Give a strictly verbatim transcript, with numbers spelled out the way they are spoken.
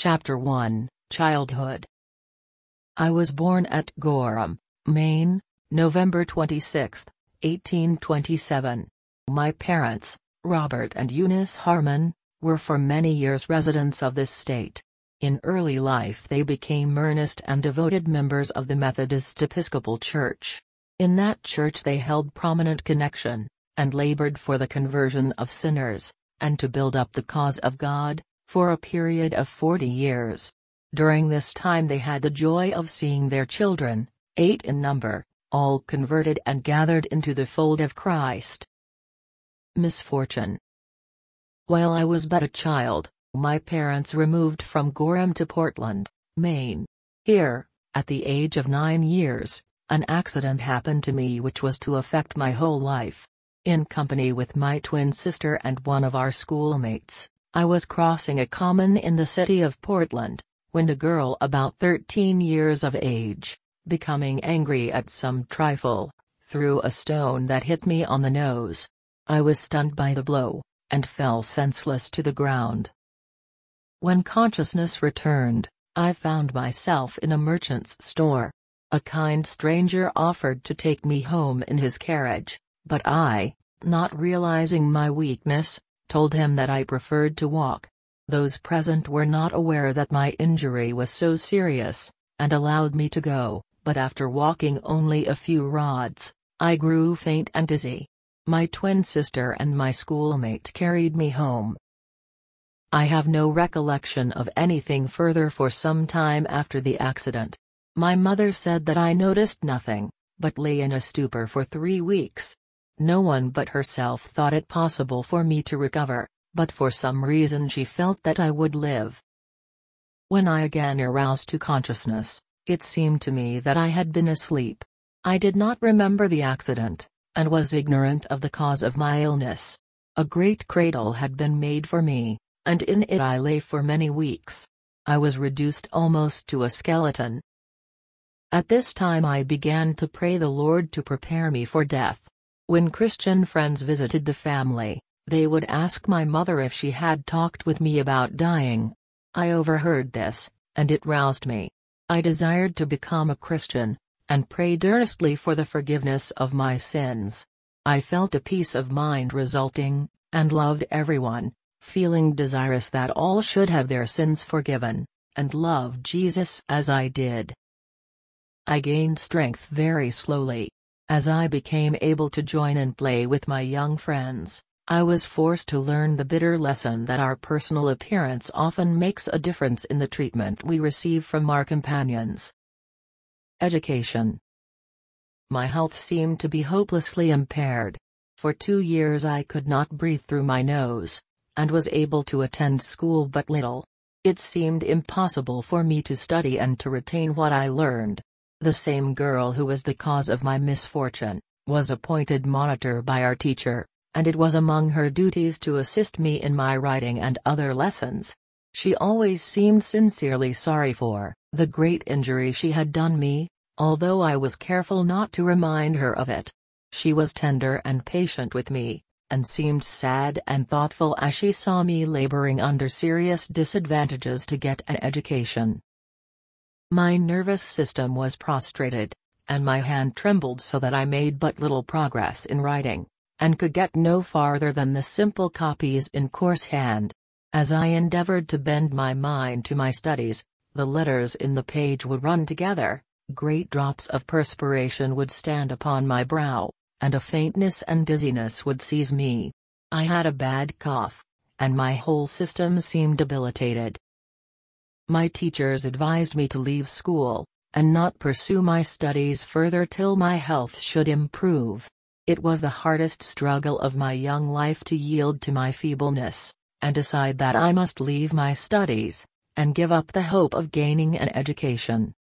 Chapter one, Childhood. I was born at Gorham, Maine, November twenty-sixth, eighteen twenty-seven. My parents, Robert and Eunice Harmon, were for many years residents of this state. In early life they became earnest and devoted members of the Methodist Episcopal Church. In that church they held prominent connection, and labored for the conversion of sinners, and to build up the cause of God, for a period of forty years. During this time they had the joy of seeing their children, eight in number, all converted and gathered into the fold of Christ. Misfortune. While I was but a child, my parents removed from Gorham to Portland, Maine. Here, at the age of nine years, an accident happened to me which was to affect my whole life. In company with my twin sister and one of our schoolmates, I was crossing a common in the city of Portland, when a girl about thirteen years of age, becoming angry at some trifle, threw a stone that hit me on the nose. I was stunned by the blow, and fell senseless to the ground. When consciousness returned, I found myself in a merchant's store. A kind stranger offered to take me home in his carriage, but I, not realizing my weakness, told him that I preferred to walk. Those present were not aware that my injury was so serious, and allowed me to go, but after walking only a few rods, I grew faint and dizzy. My twin sister and my schoolmate carried me home. I have no recollection of anything further for some time after the accident. My mother said that I noticed nothing, but lay in a stupor for three weeks. No one but herself thought it possible for me to recover, but for some reason she felt that I would live. When I again aroused to consciousness, it seemed to me that I had been asleep. I did not remember the accident, and was ignorant of the cause of my illness. A great cradle had been made for me, and in it I lay for many weeks. I was reduced almost to a skeleton. At this time I began to pray the Lord to prepare me for death. When Christian friends visited the family, they would ask my mother if she had talked with me about dying. I overheard this, and it roused me. I desired to become a Christian, and prayed earnestly for the forgiveness of my sins. I felt a peace of mind resulting, and loved everyone, feeling desirous that all should have their sins forgiven, and love Jesus as I did. I gained strength very slowly. As I became able to join and play with my young friends, I was forced to learn the bitter lesson that our personal appearance often makes a difference in the treatment we receive from our companions. Education. My health seemed to be hopelessly impaired. For two years I could not breathe through my nose, and was able to attend school but little. It seemed impossible for me to study and to retain what I learned. The same girl who was the cause of my misfortune, was appointed monitor by our teacher, and it was among her duties to assist me in my writing and other lessons. She always seemed sincerely sorry for the great injury she had done me, although I was careful not to remind her of it. She was tender and patient with me, and seemed sad and thoughtful as she saw me laboring under serious disadvantages to get an education. My nervous system was prostrated, and my hand trembled so that I made but little progress in writing, and could get no farther than the simple copies in coarse hand. As I endeavored to bend my mind to my studies, the letters in the page would run together, great drops of perspiration would stand upon my brow, and a faintness and dizziness would seize me. I had a bad cough, and my whole system seemed debilitated. My teachers advised me to leave school, and not pursue my studies further till my health should improve. It was the hardest struggle of my young life to yield to my feebleness, and decide that I must leave my studies, and give up the hope of gaining an education.